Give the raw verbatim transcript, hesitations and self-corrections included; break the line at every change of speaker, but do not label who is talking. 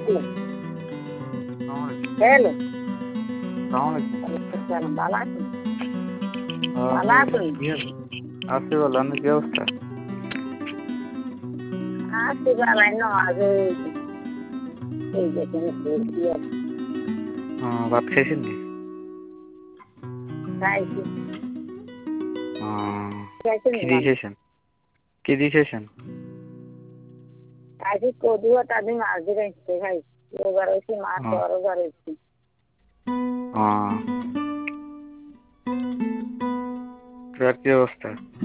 আলাইকুম।
আসসালামু
হ্যালো।
আলাইকুম।
ওয়ালাইকুম সালাম। ভালো আছেন?
হ্যাঁ
ভালো
ভালো।
আছেন?
কি আছে? আছি ভালো। আপনার কি অবস্থা?
আছি বালাই নামাজে এই যেখানে বসি আর
ও ভাত খাইছেন নি?
খাইছি।
ও
খাইছেন
কি
না?
দিয়ে খাইছেন? কি দিয়ে খাইছেন?
খাইছি কদু আর তাদের মাছ দিয়ে খাইছি খাইছি। রোবার হয়েছি মাছ
ও
রোবার হয়েছি।
ও। তোর কি অবস্থা?